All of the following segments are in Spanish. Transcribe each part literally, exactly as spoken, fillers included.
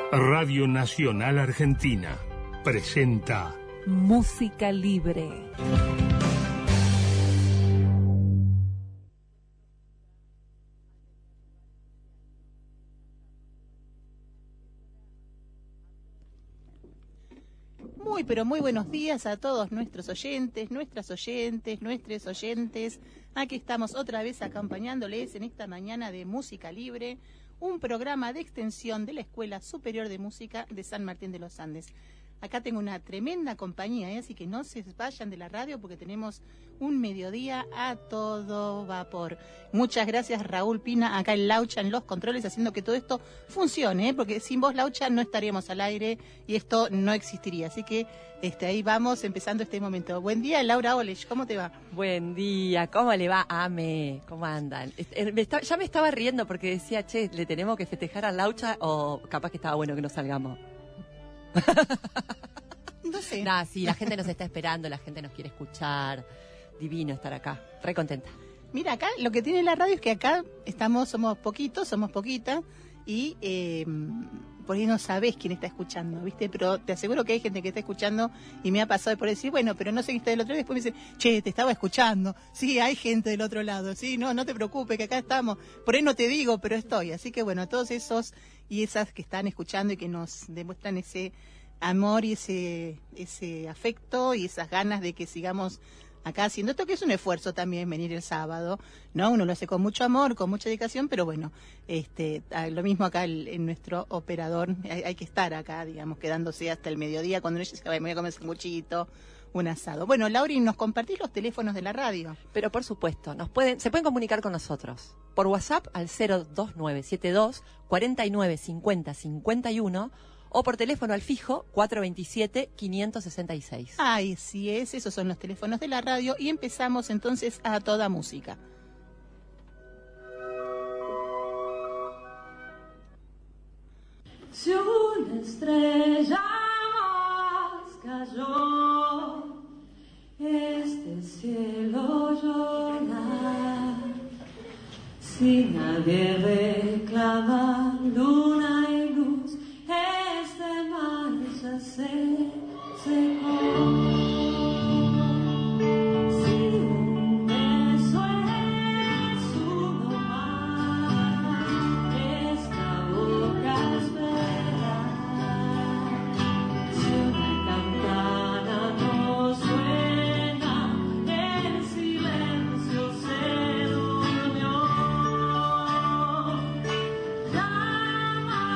Radio Nacional Argentina presenta Música Libre. Muy, pero muy buenos días a todos nuestros oyentes, nuestras oyentes, nuestros oyentes. Aquí estamos otra vez acompañándoles en esta mañana de Música Libre, un programa de extensión de la Escuela Superior de Música de San Martín de los Andes. Acá tengo una tremenda compañía, ¿eh? Así que no se vayan de la radio porque tenemos un mediodía a todo vapor. Muchas gracias, Raúl Pina, acá en Laucha, en los controles, haciendo que todo esto funcione, ¿eh? Porque sin vos, Laucha, no estaríamos al aire y esto no existiría. Así que este, ahí vamos empezando este momento. Buen día, Laura Olech, ¿cómo te va? Buen día, ¿cómo le va, Ame? ¿Cómo andan? Me está, ya me estaba riendo porque decía, che, ¿le tenemos que festejar a Laucha o capaz que estaba bueno que no salgamos? No sé. Nah, sí, la gente nos está esperando, la gente nos quiere escuchar. Divino estar acá, re contenta. Mira, acá lo que tiene la radio es que acá estamos, somos poquitos, somos poquitas y eh, por ahí no sabés quién está escuchando, ¿viste? Pero te aseguro que hay gente que está escuchando y me ha pasado por decir, bueno, pero no sé quién está del otro lado y después me dicen, che, te estaba escuchando. Sí, hay gente del otro lado, sí, no, no te preocupes que acá estamos. Por ahí no te digo, pero estoy. Así que bueno, todos esos y esas que están escuchando y que nos demuestran ese amor y ese ese afecto y esas ganas de que sigamos acá haciendo esto, que es un esfuerzo también venir el sábado, ¿no? Uno lo hace con mucho amor, con mucha dedicación, pero bueno, este lo mismo acá el, en nuestro operador, hay, hay que estar acá, digamos, quedándose hasta el mediodía cuando ella se va, me voy a comer un cuchito, un asado. Bueno, Lauri, ¿nos compartís los teléfonos de la radio? Pero por supuesto, nos pueden, se pueden comunicar con nosotros por WhatsApp al cero dos nueve siete dos, cuatro nueve cinco cero cinco uno o por teléfono al fijo cuatro dos siete, cinco seis seis. Ay, sí es, esos son los teléfonos de la radio y empezamos entonces a toda música. Si una estrella más cayó, este cielo llora. Si nadie reclama luna y luz, este mar ya se secó. Llama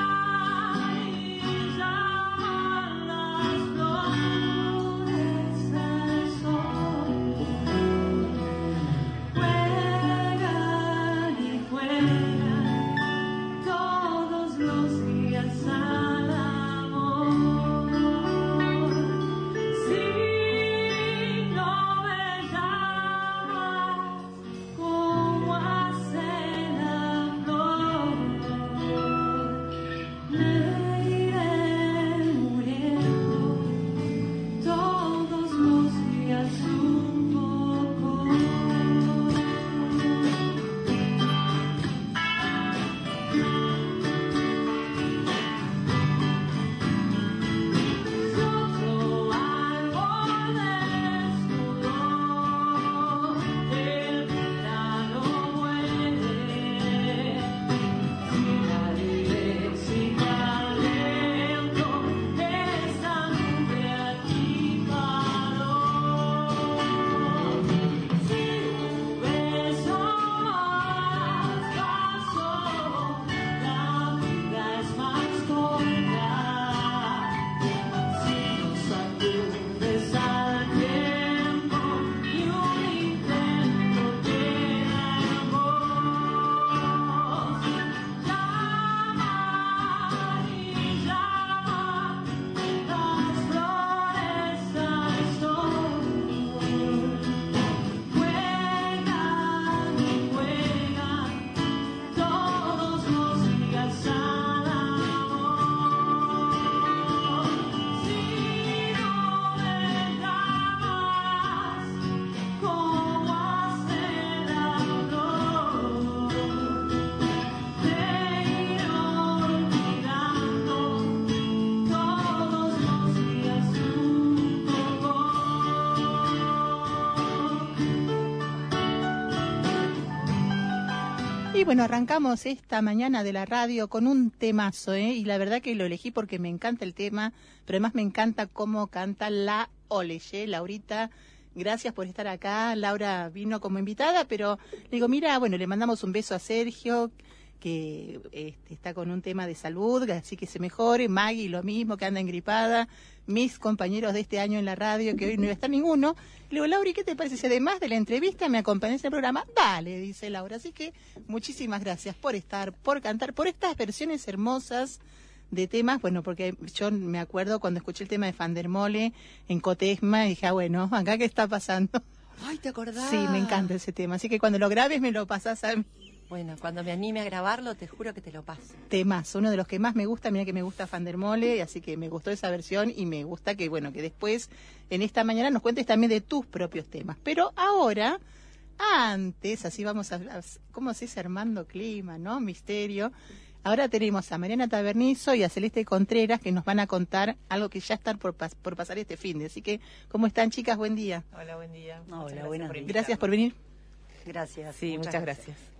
Y bueno, arrancamos esta mañana de la radio con un temazo, ¿eh? Y la verdad que lo elegí porque me encanta el tema, pero además me encanta cómo canta la Oleye, Laurita. Gracias por estar acá. Laura vino como invitada, pero le digo, mira, bueno, le mandamos un beso a Sergio, que este, está con un tema de salud, así que se mejore. Maggie, lo mismo, que anda engripada. Mis compañeros de este año en la radio, que hoy no iba a estar ninguno. Le digo, Laura, ¿qué te parece si además de la entrevista me acompañas en el programa? Dale, dice Laura. Así que muchísimas gracias por estar, por cantar, por estas versiones hermosas de temas. Bueno, porque yo me acuerdo cuando escuché el tema de Fandermole en Cotesma, y dije, ah, bueno, acá qué está pasando. Ay, ¿te acordás? Sí, me encanta ese tema. Así que cuando lo grabes me lo pasás a mí. Bueno, cuando me anime a grabarlo, te juro que te lo paso. Temas, uno de los que más me gusta, mira que me gusta Fandermole, así que me gustó esa versión y me gusta que, bueno, que después en esta mañana nos cuentes también de tus propios temas. Pero ahora, antes, así vamos a, a ¿cómo se dice? Armando clima, ¿no? Misterio. Ahora tenemos a Mariana Tabernizo y a Celeste Contreras que nos van a contar algo que ya están por, pas por pasar este fin de. Así que, ¿cómo están, chicas? Buen día. Hola, buen día. Hola, buenos días. Gracias por venir. Gracias. Sí, muchas, muchas gracias. gracias.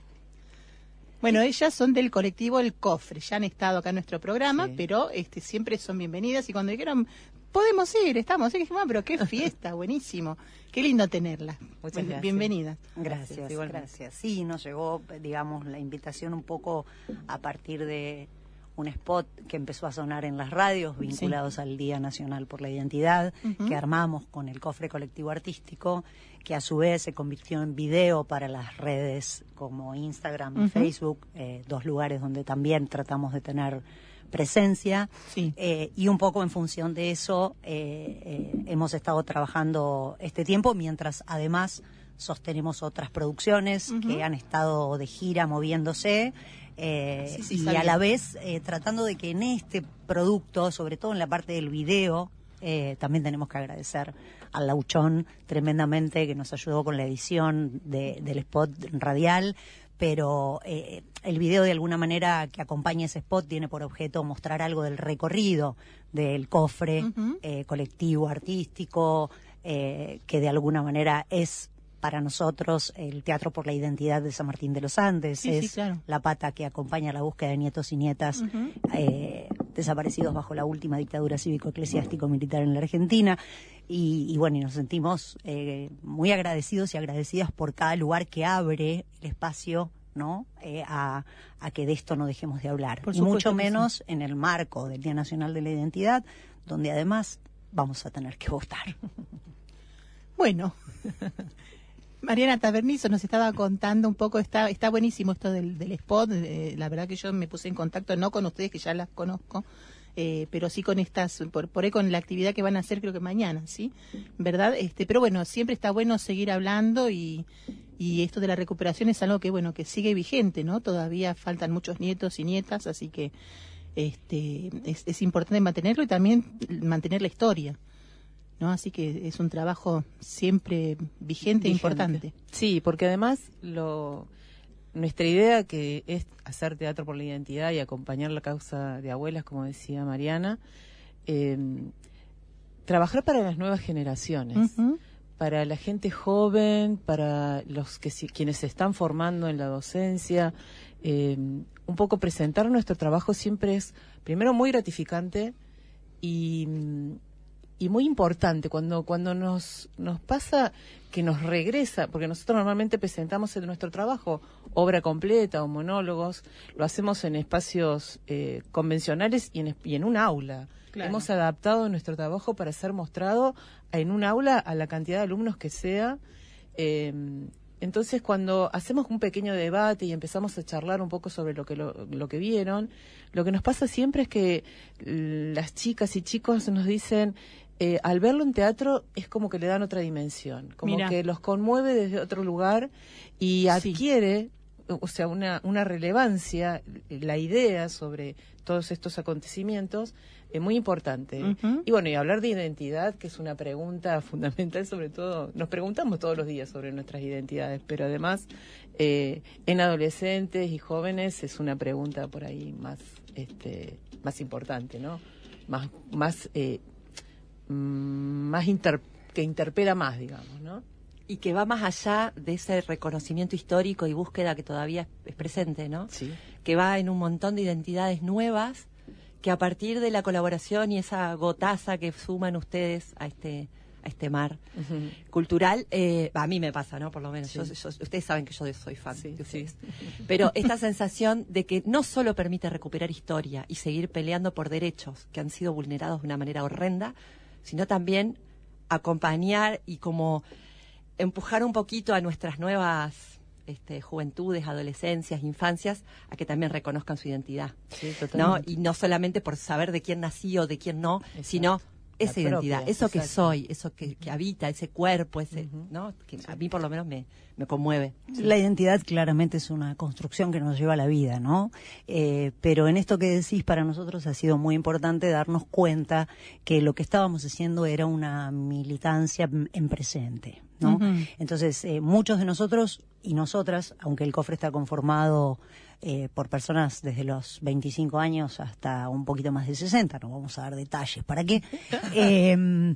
Bueno, ellas son del colectivo El Cofre, ya han estado acá en nuestro programa, sí. pero este siempre son bienvenidas y cuando dijeron, podemos ir, estamos, y dijimos, ah, pero qué fiesta, buenísimo, qué lindo tenerlas. Muchas Bien, gracias. Bienvenidas. Gracias, gracias, gracias. Sí, nos llegó, digamos, la invitación un poco a partir de un spot que empezó a sonar en las radios vinculados sí. al Día Nacional por la Identidad, uh-huh. que armamos con el Cofre Colectivo Artístico, que a su vez se convirtió en video para las redes como Instagram y uh-huh. Facebook, eh, dos lugares donde también tratamos de tener presencia. Sí. Eh, y un poco en función de eso eh, eh, hemos estado trabajando este tiempo, mientras además sostenemos otras producciones uh-huh. que han estado de gira moviéndose. Eh, sí, sí, y sabía. a la vez eh, tratando de que en este producto, sobre todo en la parte del video, eh, también tenemos que agradecer al Lauchón tremendamente, que nos ayudó con la edición de, del spot radial, pero eh, el video de alguna manera que acompaña ese spot tiene por objeto mostrar algo del recorrido del Cofre uh-huh. eh, colectivo artístico, eh, que de alguna manera es para nosotros el Teatro por la Identidad de San Martín de los Andes, sí, es sí, claro. la pata que acompaña la búsqueda de nietos y nietas uh-huh. eh, desaparecidos bajo la última dictadura cívico-eclesiástico-militar en la Argentina. Y, y bueno, y nos sentimos eh, muy agradecidos y agradecidas por cada lugar que abre el espacio, ¿no? Eh, a, a que de esto no dejemos de hablar. Por y mucho sí. menos en el marco del Día Nacional de la Identidad, donde además vamos a tener que votar. Bueno. Mariana Tabernizo nos estaba contando un poco, está está buenísimo esto del, del spot, eh, la verdad que yo me puse en contacto no con ustedes, que ya las conozco, eh, pero sí con estas, por, por ahí con la actividad que van a hacer creo que mañana, ¿sí? ¿Verdad? Este, pero bueno, siempre está bueno seguir hablando y, y esto de la recuperación es algo que, bueno, que sigue vigente, ¿no? Todavía faltan muchos nietos y nietas, así que este es, es importante mantenerlo y también mantener la historia. ¿No? Así que es un trabajo siempre vigente, vigente. e importante. Sí, porque además lo nuestra idea que es hacer teatro por la identidad y acompañar la causa de abuelas, como decía Mariana, eh, trabajar para las nuevas generaciones, uh-huh. para la gente joven, para los que quienes se están formando en la docencia. Eh, un poco presentar nuestro trabajo siempre es, primero, muy gratificante y... Y muy importante, cuando cuando nos nos pasa que nos regresa, porque nosotros normalmente presentamos en nuestro trabajo obra completa o monólogos, lo hacemos en espacios eh, convencionales y en, y en un aula. Claro. Hemos adaptado nuestro trabajo para ser mostrado en un aula a la cantidad de alumnos que sea. Eh, entonces, cuando hacemos un pequeño debate y empezamos a charlar un poco sobre lo que lo, lo que vieron, lo que nos pasa siempre es que las chicas y chicos nos dicen... Eh, al verlo en teatro es como que le dan otra dimensión, como Mira. que los conmueve desde otro lugar y adquiere, sí. o sea, una, una relevancia, la idea sobre todos estos acontecimientos es muy importante. Uh-huh. Y bueno, y hablar de identidad, que es una pregunta fundamental, sobre todo, nos preguntamos todos los días sobre nuestras identidades, pero además eh, en adolescentes y jóvenes es una pregunta por ahí más, este, más importante, ¿no? Más, más eh, más inter, que interpela más, digamos, ¿no? y que va más allá de ese reconocimiento histórico y búsqueda que todavía es, es presente, ¿no? Sí. Que va en un montón de identidades nuevas que a partir de la colaboración y esa gotaza que suman ustedes a este a este mar Ujú. cultural, eh, a mí me pasa, ¿no? Por lo menos, Sí. yo, yo- ustedes saben que yo soy fan Sí, de sí. ustedes. Pero esta sensación de que no solo permite recuperar historia y seguir peleando por derechos que han sido vulnerados de una manera horrenda, sino también acompañar y como empujar un poquito a nuestras nuevas este, juventudes, adolescencias, infancias, a que también reconozcan su identidad. Sí, ¿No? totalmente. Y no solamente por saber de quién nací o de quién no, Exacto. sino esa La identidad, propia, eso que exacto. soy, eso que, que habita, ese cuerpo, ese, Ujú. ¿no? Que a mí por lo menos me, me conmueve. La identidad claramente es una construcción que nos lleva a la vida, ¿no? Eh, pero en esto que decís, para nosotros ha sido muy importante darnos cuenta que lo que estábamos haciendo era una militancia en presente, ¿no? Ujú. Entonces, eh, muchos de nosotros y nosotras, aunque el cofre está conformado eh, por personas desde los veinticinco años hasta un poquito más de sesenta, no vamos a dar detalles, ¿para qué? Eh,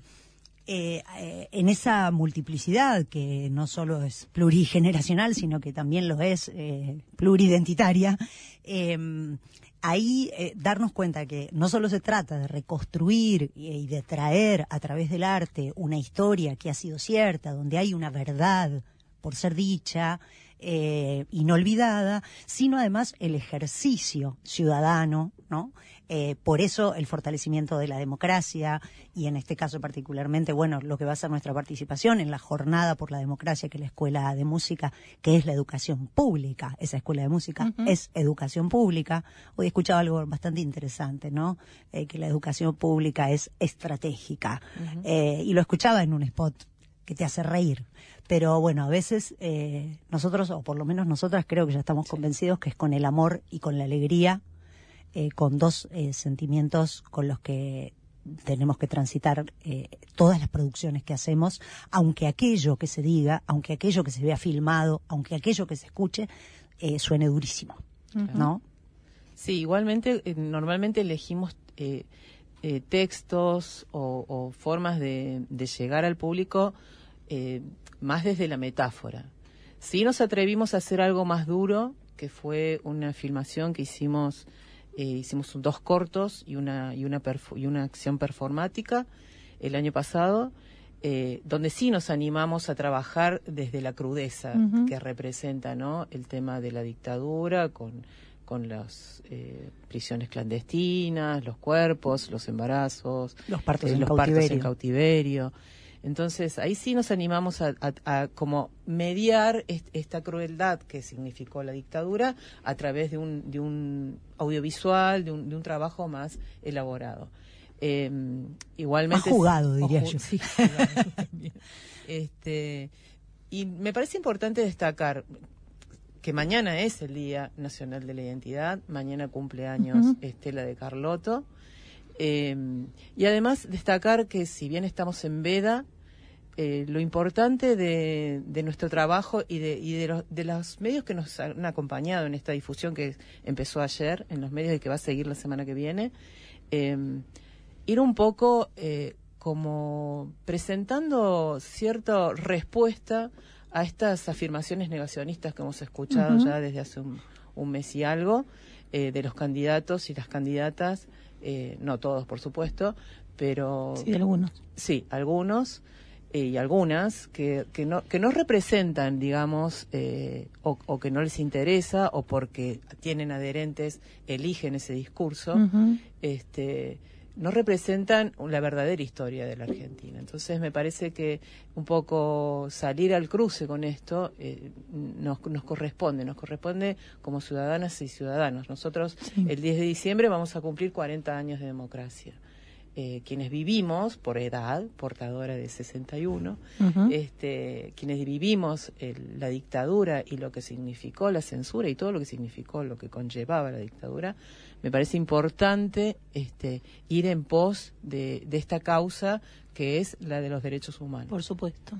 eh, eh, en esa multiplicidad que no solo es plurigeneracional, sino que también lo es eh, pluridentitaria, eh, ahí eh, darnos cuenta que no solo se trata de reconstruir y, y de traer a través del arte una historia que ha sido cierta, donde hay una verdad por ser dicha, eh, inolvidada, sino además el ejercicio ciudadano, ¿no? Eh, por eso el fortalecimiento de la democracia y en este caso particularmente, bueno, lo que va a ser nuestra participación en la jornada por la democracia, que es la Escuela de Música, que es la educación pública. Esa Escuela de Música Ujú. es educación pública. Hoy he escuchado algo bastante interesante, ¿no? Eh, que la educación pública es estratégica. Ujú. Eh, y lo escuchaba en un spot que te hace reír. Pero bueno, a veces eh, nosotros, o por lo menos nosotras, creo que ya estamos convencidos que es con el amor y con la alegría, eh, con dos eh, sentimientos con los que tenemos que transitar eh, todas las producciones que hacemos, aunque aquello que se diga, aunque aquello que se vea filmado, aunque aquello que se escuche, eh, suene durísimo, ¿no? Sí, igualmente, eh, normalmente elegimos eh, eh, textos o, o formas de, de llegar al público eh, más desde la metáfora. Sí nos atrevimos a hacer algo más duro, que fue una filmación que hicimos, eh, hicimos dos cortos y una, y una, perf- y una acción performática el año pasado, eh, donde sí nos animamos a trabajar desde la crudeza Ujú. que representa, ¿no?, el tema de la dictadura con con las eh, prisiones clandestinas, los cuerpos, los embarazos, Los partos eh, en los partos cautiverio. en cautiverio. Entonces, ahí sí nos animamos a, a- a como mediar est- esta crueldad que significó la dictadura a través de un, de un audiovisual, de un, de un trabajo más elaborado. Eh, igualmente Más jugado, o diría ju- yo. sí, jugado también. Este, y me parece importante destacar que mañana es el Día Nacional de la Identidad, mañana cumpleaños Ujú. Estela de Carlotto, eh, y además destacar que si bien estamos en veda, eh, lo importante de, de nuestro trabajo y de, y de, los, de los medios que nos han acompañado en esta difusión que empezó ayer, en los medios y que va a seguir la semana que viene, eh, ir un poco eh, como presentando cierta respuesta a estas afirmaciones negacionistas que hemos escuchado Ujú. ya desde hace un, un mes y algo, eh, de los candidatos y las candidatas, eh, no todos por supuesto, pero Sí, algunos. sí, algunos eh, y algunas que, que no que no representan, digamos, eh, o, o que no les interesa o porque tienen adherentes eligen ese discurso, Ujú. este no representan la verdadera historia de la Argentina. Entonces me parece que un poco salir al cruce con esto eh, nos, nos corresponde, nos corresponde como ciudadanas y ciudadanos. Nosotros Sí. el diez de diciembre vamos a cumplir cuarenta años de democracia. Eh, quienes vivimos por edad, portadora de sesenta y uno, Ujú. este, quienes vivimos el- la dictadura y lo que significó la censura y todo lo que significó, lo que conllevaba la dictadura, me parece importante este, ir en pos de, de esta causa que es la de los derechos humanos. Por supuesto.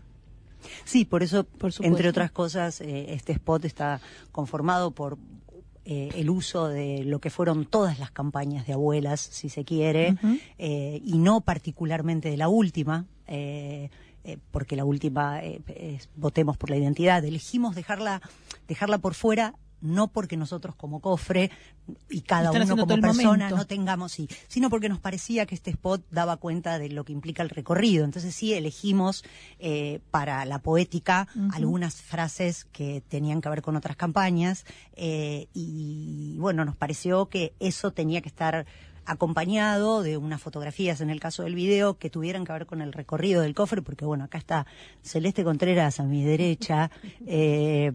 Sí, por eso, Por supuesto. entre otras cosas, eh, este spot está conformado por eh, el uso de lo que fueron todas las campañas de abuelas, si se quiere, Ujú. eh, y no particularmente de la última. Eh, eh, porque la última eh, es Votemos por la Identidad, elegimos dejarla, dejarla por fuera, no porque nosotros como cofre y cada Están uno haciendo como todo el persona momento. no tengamos, sí, sino porque nos parecía que este spot daba cuenta de lo que implica el recorrido. Entonces sí elegimos eh, para la poética Ujú. algunas frases que tenían que ver con otras campañas eh, y bueno, nos pareció que eso tenía que estar acompañado de unas fotografías en el caso del video que tuvieran que ver con el recorrido del cofre, porque bueno, acá está Celeste Contreras a mi derecha, eh,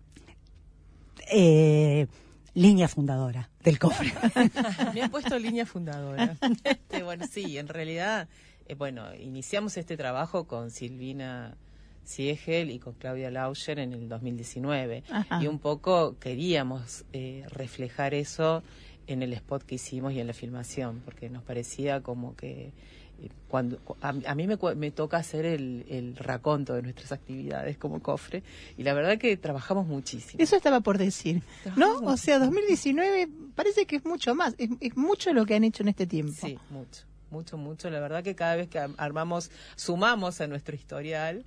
eh, línea fundadora del cofre. Me han puesto línea fundadora. Este, bueno, sí, en realidad, eh, bueno, iniciamos este trabajo con Silvina Siegel y con Claudia Lauscher en el dos mil diecinueve. Ajá. Y un poco queríamos eh, reflejar eso en el spot que hicimos y en la filmación, porque nos parecía como que eh, cuando a, a mí me, cu- me toca hacer el, el raconto de nuestras actividades como cofre, y la verdad que trabajamos muchísimo. Eso estaba por decir, ¿no? O sea, dos mil diecinueve parece que es mucho más, es, es mucho lo que han hecho en este tiempo. Sí, mucho, mucho, mucho. La verdad que cada vez que am- armamos, sumamos a nuestro historial,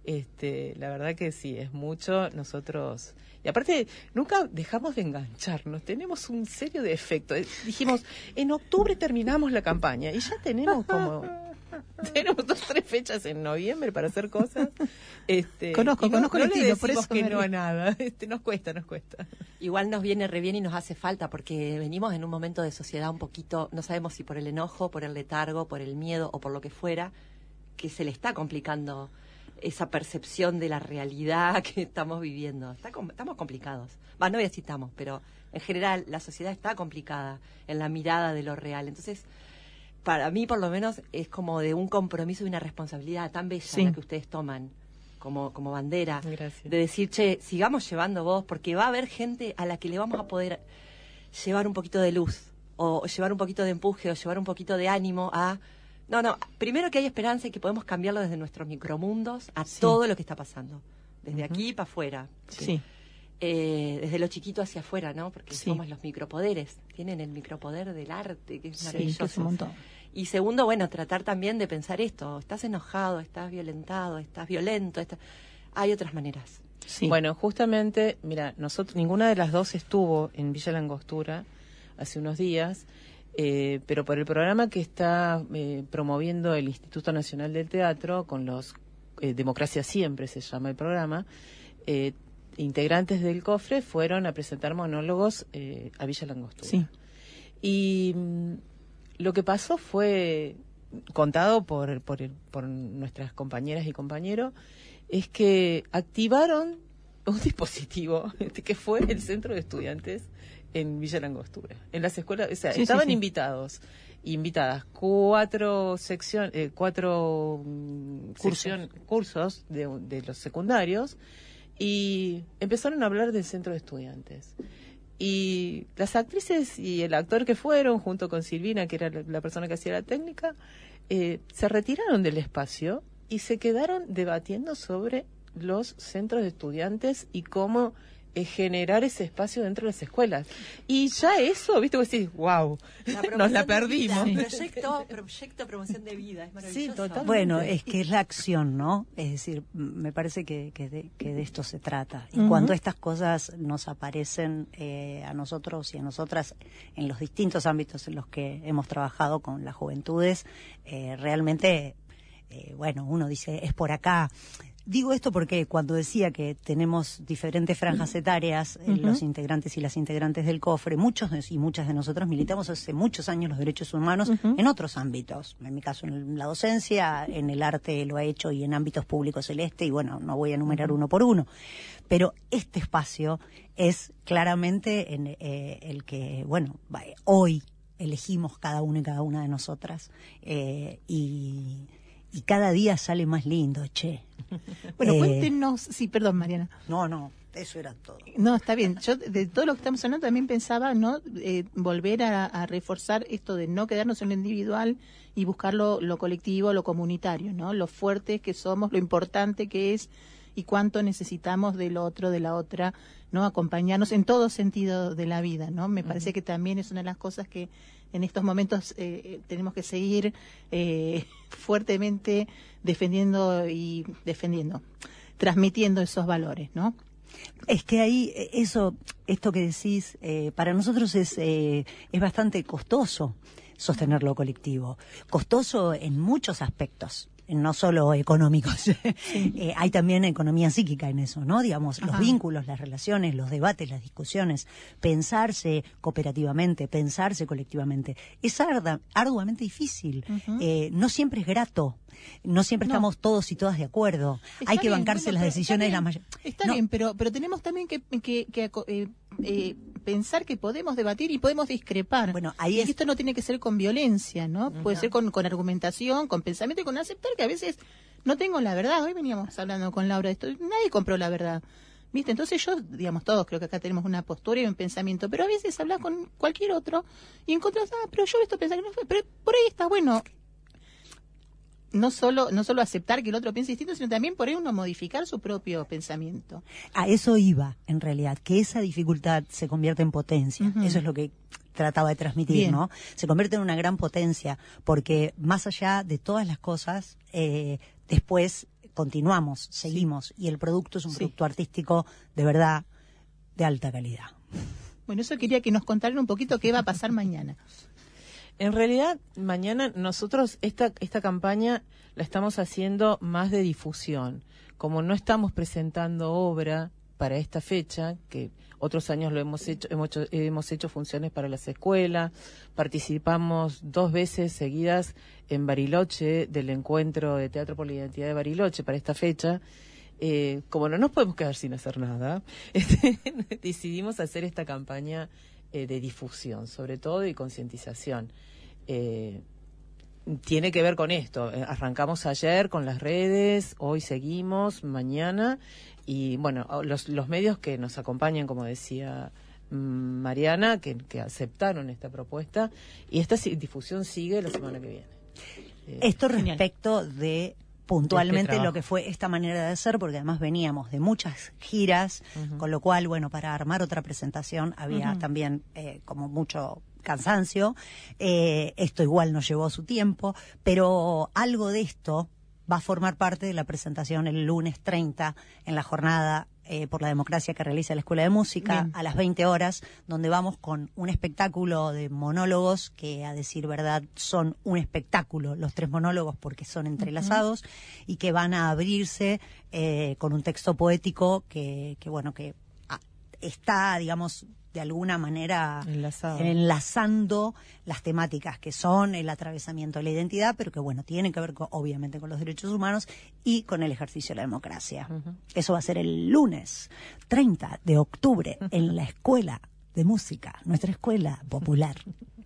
este, la verdad que sí, es mucho. Nosotros, y aparte, nunca dejamos de engancharnos, tenemos un serio defecto. Eh, Dijimos, en octubre terminamos la campaña y ya tenemos como, tenemos dos, tres fechas en noviembre para hacer cosas. Este, Conozco, y no, conozco no el le estilo, por decimos eso que me no a río. nada. Este, nos cuesta, nos cuesta. Igual nos viene re bien y nos hace falta porque venimos en un momento de sociedad un poquito, no sabemos si por el enojo, por el letargo, por el miedo o por lo que fuera, que se le está complicando esa percepción de la realidad que estamos viviendo. Está com- estamos complicados. Va, no voy a decir estamos, pero en general la sociedad está complicada en la mirada de lo real. Entonces, para mí por lo menos es como de un compromiso y una responsabilidad tan bella Sí. la que ustedes toman como, como bandera. Gracias. De decir, che, sigamos llevando voz, porque va a haber gente a la que le vamos a poder llevar un poquito de luz, o llevar un poquito de empuje, o llevar un poquito de ánimo a... No, no, primero que hay esperanza y que podemos cambiarlo desde nuestros micromundos a Sí. todo lo que está pasando. Desde Ujú. aquí para afuera. Sí. Eh, desde lo chiquito hacia afuera, ¿no? Porque Sí. somos los micropoderes. Tienen el micropoder del arte, que es Sí, maravilloso. que es un montón. Y segundo, bueno, tratar también de pensar esto. Estás enojado, estás violentado, estás violento. Estás... Hay otras maneras. Sí. Bueno, justamente, mira, nosotros, ninguna de las dos estuvo en Villa La Angostura hace unos días, eh, pero por el programa que está eh, promoviendo el Instituto Nacional del Teatro, con los eh, Democracia Siempre se llama el programa, eh, integrantes del cofre fueron a presentar monólogos eh, a Villa La Angostura. Sí. Y mm, lo que pasó fue, contado por, por, el- por nuestras compañeras y compañeros, es que activaron un dispositivo que fue el centro de estudiantes en Villa La Angostura. En las escuelas, o sea, Sí, sí, estaban sí. invitados, invitadas cuatro secciones, eh, cuatro mm, Cursos. sección- cursos de, de los secundarios, y empezaron a hablar del centro de estudiantes. Y las actrices y el actor que fueron, junto con Silvina, que era la, la persona que hacía la técnica, eh, se retiraron del espacio y se quedaron debatiendo sobre los centros de estudiantes y cómo eh, generar ese espacio dentro de las escuelas. Y ya eso, viste, vos decís, wow, nos la perdimos. Vida, proyecto, proyecto promoción de vida, es maravilloso. Sí, totalmente. Bueno, es que es la acción, ¿no? Es decir, m- me parece que, que, de, que de esto se trata. Y Ujú. cuando estas cosas nos aparecen eh, a nosotros y a nosotras en los distintos ámbitos en los que hemos trabajado con las juventudes, eh, realmente, eh, bueno, uno dice, es por acá. Digo esto porque cuando decía que tenemos diferentes franjas etarias, eh, Ujú. los integrantes y las integrantes del cofre, muchos de- y muchas de nosotros militamos hace muchos años los derechos humanos Ujú. en otros ámbitos. En mi caso, en la docencia, en el arte lo ha hecho y en ámbitos públicos celeste, y bueno, no voy a enumerar uno por uno. Pero este espacio es claramente en, eh, el que, bueno, va- hoy elegimos cada uno y cada una de nosotras, eh, y, y cada día sale más lindo, che. Bueno, Eh, cuéntenos, sí, perdón, Mariana. No, no, eso era todo. No, está bien. Yo de todo lo que estamos hablando también pensaba, ¿no? Eh, volver a, a reforzar esto de no quedarnos en lo individual y buscar lo, lo colectivo, lo comunitario, ¿no? Lo fuertes que somos, lo importante que es y cuánto necesitamos del otro, de la otra, ¿no? Acompañarnos en todo sentido de la vida, ¿no? Me uh-huh. parece que también es una de las cosas que en estos momentos eh, tenemos que seguir eh, fuertemente defendiendo y defendiendo, transmitiendo esos valores, ¿no? Es que ahí, eso, esto que decís, eh, para nosotros es, eh, es bastante costoso sostener lo colectivo. Costoso en muchos aspectos, no solo económicos. Sí. eh, hay también economía psíquica en eso, ¿no? Digamos, Ajá. los vínculos, las relaciones, los debates, las discusiones, pensarse cooperativamente, pensarse colectivamente. Es arda, arduamente difícil. Uh-huh. eh, no siempre es grato. No siempre no. estamos todos y todas de acuerdo. Está hay que bien, bancarse bueno, las decisiones de la mayoría. Está no. bien, pero pero tenemos también que, que, que eh, eh, pensar que podemos debatir y podemos discrepar. Bueno, ahí y es... esto no tiene que ser con violencia, ¿no? Uh-huh. Puede ser con, con argumentación, con pensamiento y con aceptar que a veces no tengo la verdad. Hoy veníamos hablando con Laura de esto. Nadie compró la verdad. ¿Viste? Entonces yo, digamos, todos creo que acá tenemos una postura y un pensamiento, pero a veces hablas con cualquier otro y encontrás, ah, pero yo esto pensaba que no fue, pero por ahí está bueno. No solo, no solo aceptar que el otro piense distinto, sino también por ahí uno modificar su propio pensamiento. A eso iba, en realidad, que esa dificultad se convierte en potencia. Uh-huh. Eso es lo que trataba de transmitir, Bien. ¿no? Se convierte en una gran potencia, porque más allá de todas las cosas, eh, después continuamos, seguimos, sí. y el producto es un sí. producto artístico de verdad de alta calidad. Bueno, eso quería que nos contaran un poquito qué va a pasar mañana. En realidad, mañana nosotros esta esta campaña la estamos haciendo más de difusión. Como no estamos presentando obra para esta fecha, que otros años lo hemos hecho, hemos hecho, hemos hecho funciones para las escuelas, participamos dos veces seguidas en Bariloche del encuentro de Teatro por la Identidad de Bariloche para esta fecha. Eh, como no nos podemos quedar sin hacer nada, este, decidimos hacer esta campaña eh, de difusión, sobre todo, y concientización. Eh, tiene que ver con esto. Eh, arrancamos ayer con las redes, hoy seguimos, mañana, y bueno, los, los medios que nos acompañan, como decía Mariana, que, que aceptaron esta propuesta, y esta difusión sigue la semana que viene. Eh, esto respecto genial. de puntualmente lo que fue esta manera de hacer, porque además veníamos de muchas giras, uh-huh. con lo cual, bueno, para armar otra presentación había uh-huh. también eh, como mucho cansancio. Eh, esto igual nos llevó su tiempo, pero algo de esto va a formar parte de la presentación el lunes treinta en la jornada eh, por la democracia que realiza la Escuela de Música. Bien. A las veinte horas, donde vamos con un espectáculo de monólogos que, a decir verdad, son un espectáculo, los tres monólogos, porque son entrelazados, uh-huh. y que van a abrirse eh, con un texto poético que, que bueno, que ah, está, digamos, de alguna manera Enlazado. enlazando las temáticas que son el atravesamiento de la identidad, pero que, bueno, tienen que ver con, obviamente, con los derechos humanos y con el ejercicio de la democracia. Uh-huh. Eso va a ser el lunes treinta de octubre en la Escuela de Música, nuestra escuela popular.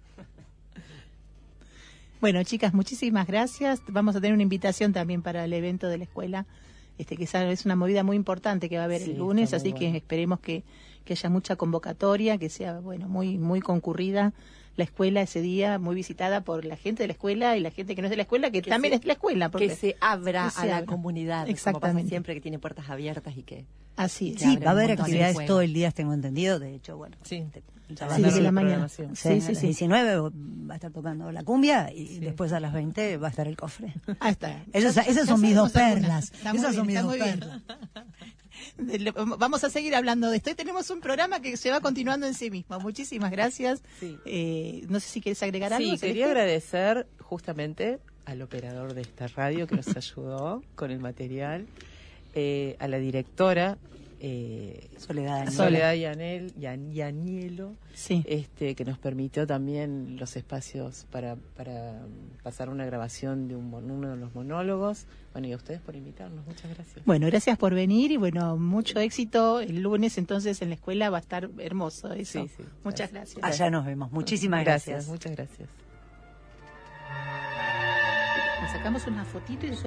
Bueno, chicas, muchísimas gracias. Vamos a tener una invitación también para el evento de la escuela, este que es una movida muy importante que va a haber sí, el lunes, así bueno. que esperemos que que haya mucha convocatoria, que sea, bueno, muy muy concurrida la escuela ese día, muy visitada por la gente de la escuela y la gente que no es de la escuela, que, que también se, es de la escuela. Porque que se abra que se a la abra. comunidad, exactamente. Como pasa siempre, que tiene puertas abiertas y que... Así es. Sí, va a haber actividades todo el día, tengo entendido, de hecho, bueno. Sí, te, ya sí, desde la mañana. Sí, sí, sí, sí. A las diecinueve va a estar tocando la cumbia y sí. después a las veinte va a estar el cofre. Ah, está. Esas, esas son mis dos perlas. Esas son mis dos perlas. Vamos a seguir hablando de esto. Y tenemos un programa que se va continuando en sí mismo. Muchísimas gracias. Sí. Eh, no sé si quieres agregar algo. Sí, quería agradecer justamente al operador de esta radio que nos ayudó con el material, eh, a la directora eh, Soledad Daniela. Soledad Yanel, Yan, Yanielo, sí. este, que nos permitió también los espacios para, para pasar una grabación de un, uno de los monólogos. Bueno, y a ustedes por invitarnos, muchas gracias. Bueno, gracias por venir y bueno, mucho éxito el lunes entonces en la escuela, va a estar hermoso eso. Sí, sí, muchas gracias. Allá nos vemos, muchísimas gracias. gracias. Muchas gracias. Nos sacamos una fotito y...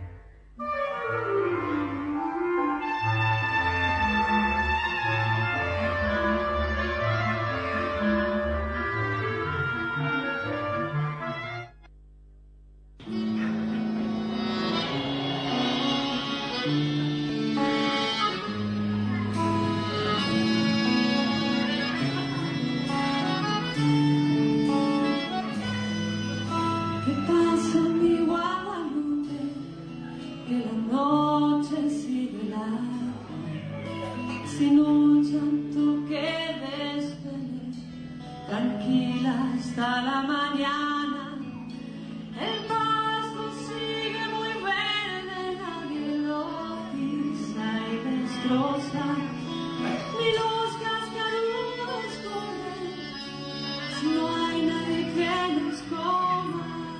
quedes venir, tranquila hasta la mañana. El pasto sigue muy verde, nadie lo pisa y destroza, ni los cascarudos corren, si no hay nadie que les coma.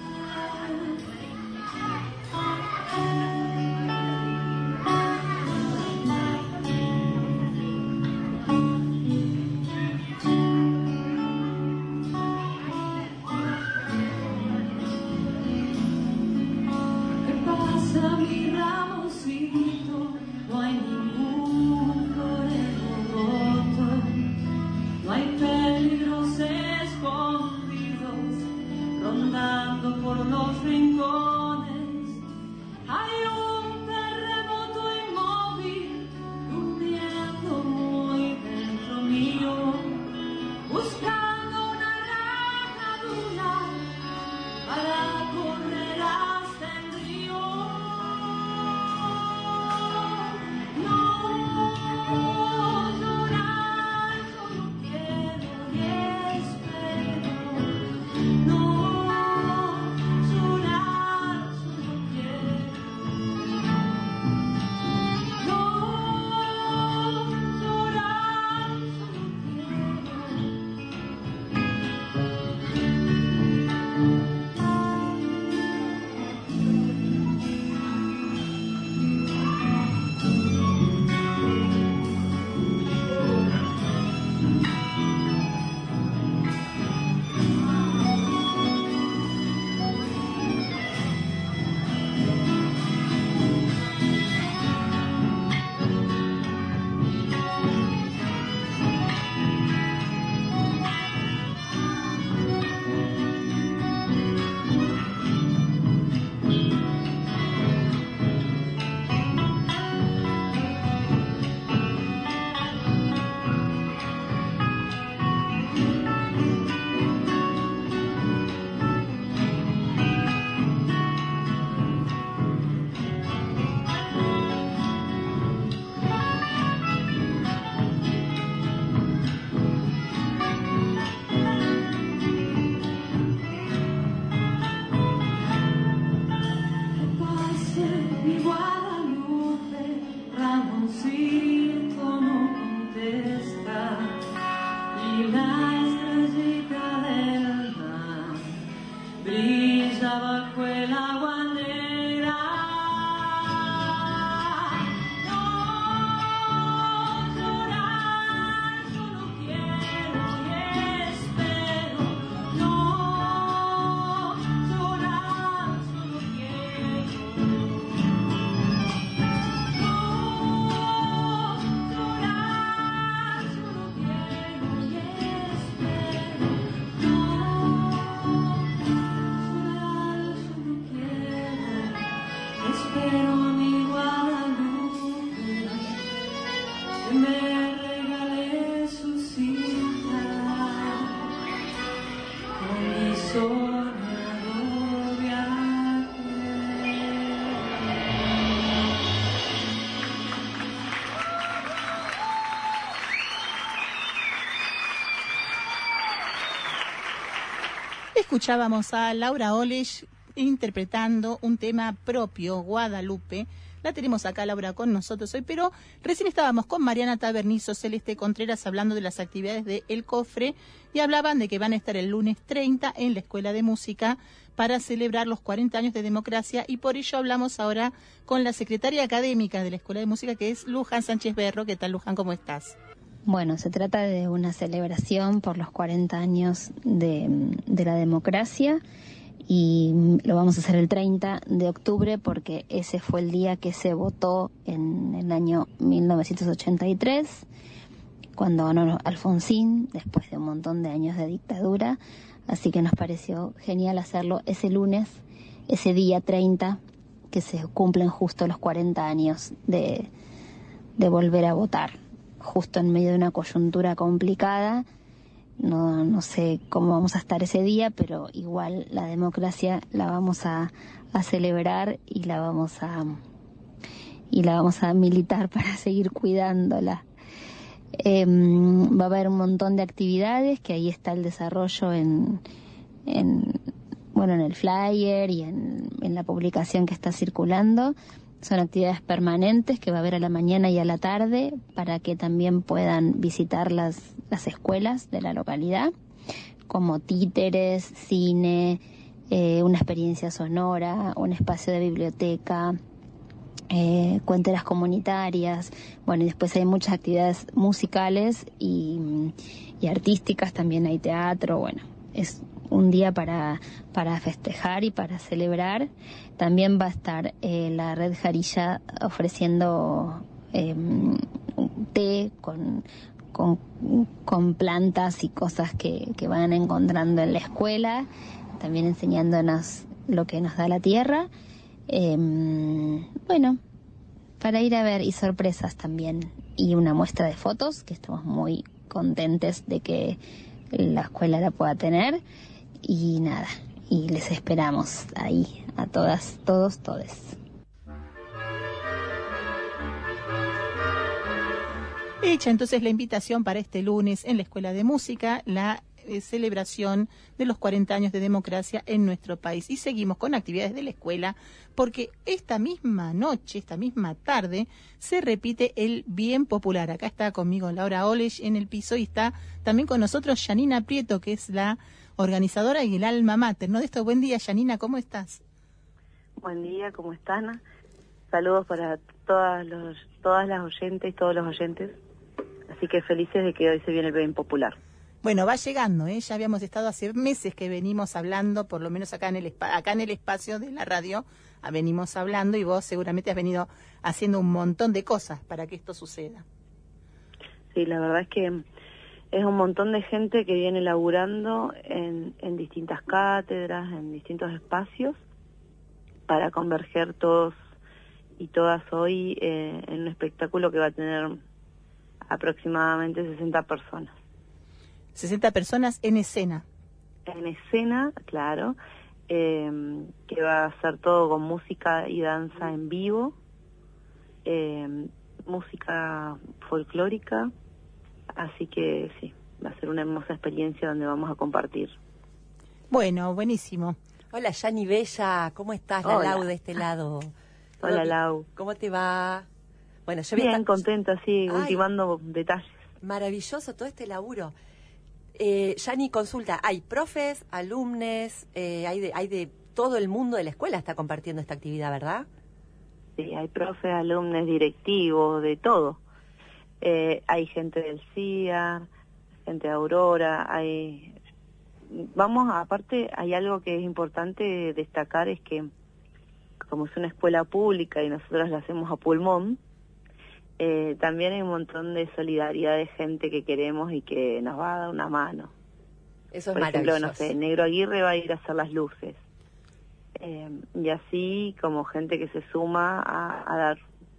Mi ramoncito, no hay ningún florero roto, no hay peligros escondidos rondando por los rincones. Hay un terremoto inmóvil durmiendo muy dentro mío, buscando una ranadura para correr hasta el río. Escuchábamos a Laura Olesh interpretando un tema propio, Guadalupe. La tenemos acá, Laura, con nosotros hoy, pero recién estábamos con Mariana Tabernizo, Celeste Contreras, hablando de las actividades de El Cofre, y hablaban de que van a estar el lunes treinta en la Escuela de Música para celebrar los cuarenta años de democracia, y por ello hablamos ahora con la secretaria académica de la Escuela de Música, que es Luján Sánchez Berro. ¿Qué tal, Luján? ¿Cómo estás? Bueno, se trata de una celebración por los cuarenta años de, de la democracia, y lo vamos a hacer el treinta de octubre porque ese fue el día que se votó en el año mil novecientos ochenta y tres, cuando ganó Alfonsín, después de un montón de años de dictadura. Así que nos pareció genial hacerlo ese lunes, ese día treinta, que se cumplen justo los cuarenta años de, de volver a votar, justo en medio de una coyuntura complicada. No, no sé cómo vamos a estar ese día, pero igual la democracia la vamos a, a celebrar y la vamos a y la vamos a militar para seguir cuidándola. Eh, va a haber un montón de actividades, que ahí está el desarrollo en, en bueno, en el flyer y en, en la publicación que está circulando. Son actividades permanentes que va a haber a la mañana y a la tarde para que también puedan visitar las, las escuelas de la localidad, como títeres, cine, eh, una experiencia sonora, un espacio de biblioteca, eh, cuenteras comunitarias. Bueno, y después hay muchas actividades musicales y, y artísticas, también hay teatro. Bueno, es un día para, para festejar y para celebrar. También va a estar eh, la Red Jarilla ofreciendo eh, té con, con, con plantas y cosas que, que van encontrando en la escuela, también enseñándonos lo que nos da la tierra. Eh, bueno, para ir a ver, y sorpresas también, y una muestra de fotos, que estamos muy contentes de que la escuela la pueda tener. Y nada, y les esperamos ahí a todas, todos, todes. Hecha entonces la invitación para este lunes en la Escuela de Música, la eh, celebración de los cuarenta años de democracia en nuestro país. Y seguimos con actividades de la escuela, porque esta misma noche, esta misma tarde, se repite el Bien Popular. Acá está conmigo Laura Olesh en el piso y está también con nosotros Yanina Prieto, que es la organizadora y el alma mater, ¿no? De esto. Buen día, Yanina, ¿cómo estás? Buen día, ¿cómo están? Saludos para todas los, todas las oyentes y todos los oyentes. Así que felices de que hoy se viene el Bien Popular. Bueno, va llegando, ¿eh? Ya habíamos estado hace meses que venimos hablando, por lo menos acá en el acá en el espacio de la radio, venimos hablando y vos seguramente has venido haciendo un montón de cosas para que esto suceda. Sí, la verdad es que es un montón de gente que viene laburando en, en distintas cátedras, en distintos espacios, para converger todos y todas hoy eh, en un espectáculo que va a tener aproximadamente sesenta personas. sesenta personas en escena. En escena, claro, eh, que va a ser todo con música y danza en vivo, eh, música folclórica. Así que sí, va a ser una hermosa experiencia donde vamos a compartir. Bueno, buenísimo. Hola, Yani Bella, ¿cómo estás? La Hola. Lau de este lado. Hola, Lau. ¿Cómo te va? Bueno, yo Bien, estar... contenta, sí, Ay, ultimando detalles. Maravilloso todo este laburo. Eh, Yani, consulta, hay profes, alumnes, eh, hay, de, hay de todo el mundo de la escuela está compartiendo esta actividad, ¿verdad? Sí, hay profes, alumnos, directivos, de todo. Eh, hay gente del C I A, gente de Aurora, hay... Vamos, aparte, hay algo que es importante destacar, es que como es una escuela pública y nosotros la hacemos a pulmón, eh, también hay un montón de solidaridad de gente que queremos y que nos va a dar una mano. Eso es Por ejemplo, maravilloso. no sé, Negro Aguirre va a ir a hacer las luces. Eh, y así como gente que se suma a, a dar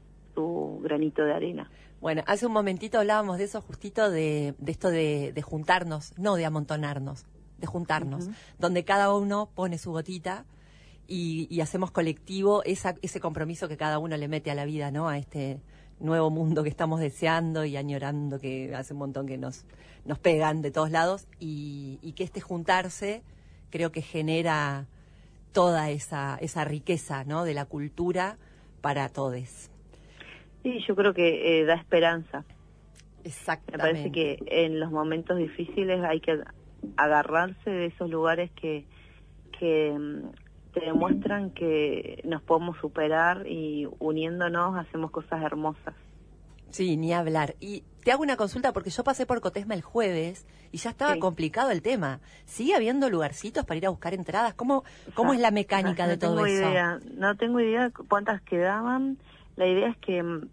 su granito de arena. Bueno, hace un momentito hablábamos de eso justito, de, de esto de, de juntarnos, no de amontonarnos, de juntarnos, Uh-huh. donde cada uno pone su gotita y, y hacemos colectivo esa, ese compromiso que cada uno le mete a la vida, ¿no? A este nuevo mundo que estamos deseando y añorando, que hace un montón que nos, nos pegan de todos lados, y, y que este juntarse creo que genera toda esa, esa riqueza, ¿no? De la cultura para todos. Sí, yo creo que eh, da esperanza. Exactamente. Me parece que en los momentos difíciles hay que agarrarse de esos lugares que, que mm, te demuestran que nos podemos superar y uniéndonos hacemos cosas hermosas. Sí, ni hablar. Y te hago una consulta porque yo pasé por Cotesma el jueves y ya estaba Sí. complicado el tema. ¿Sigue habiendo lugarcitos para ir a buscar entradas? ¿Cómo, cómo O sea, es la mecánica no de todo tengo eso? Idea, no tengo idea cuántas quedaban. La idea es que mm,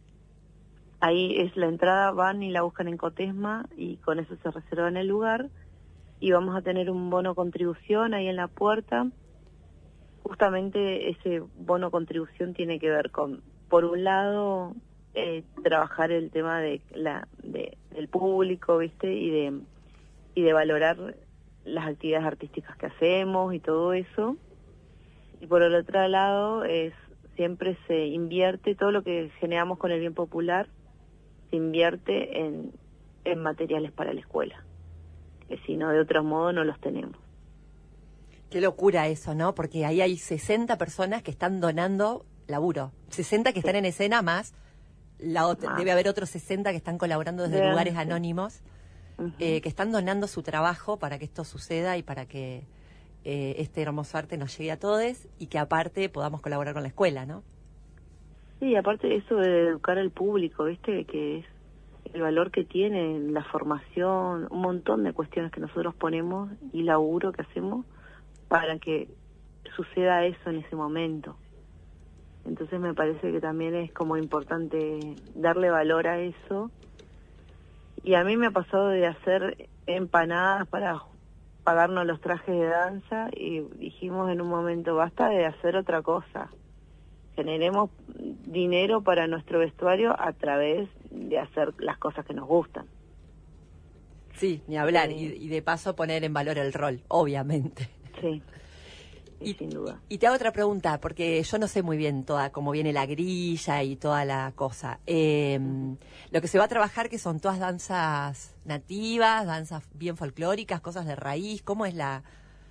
ahí es la entrada, van y la buscan en Cotesma y con eso se reservan el lugar. Y vamos a tener un bono contribución ahí en la puerta. Justamente ese bono contribución tiene que ver con, por un lado, eh, trabajar el tema de la de, del público, ¿viste? Y de, y de valorar las actividades artísticas que hacemos y todo eso. Y por el otro lado, es siempre se invierte, todo lo que generamos con el Bien Popular, se invierte en, en materiales para la escuela, que si no, de otro modo no los tenemos. Qué locura eso, ¿no? Porque ahí hay sesenta personas que están donando laburo. sesenta que están en escena, más la otra, Más. debe haber otros sesenta que están colaborando desde Deben, lugares sí. anónimos, Ujú. eh, que están donando su trabajo para que esto suceda y para que eh, este hermoso arte nos llegue a todos y que aparte podamos colaborar con la escuela, ¿no? Sí, aparte de eso de educar al público, ¿viste? Que es el valor que tiene la formación, un montón de cuestiones que nosotros ponemos y laburo que hacemos para que suceda eso en ese momento. Entonces me parece que también es como importante darle valor a eso. Y a mí me ha pasado de hacer empanadas para pagarnos los trajes de danza y dijimos en un momento, basta de hacer otra cosa. Generemos dinero para nuestro vestuario a través de hacer las cosas que nos gustan. Sí, ni hablar. Eh, Y, y de paso poner en valor el rol, obviamente. Sí, Y, sin duda. y te hago otra pregunta, porque yo no sé muy bien toda cómo viene la grilla y toda la cosa. Eh, lo que se va a trabajar, que son todas danzas nativas, danzas bien folclóricas, cosas de raíz, ¿cómo es la...?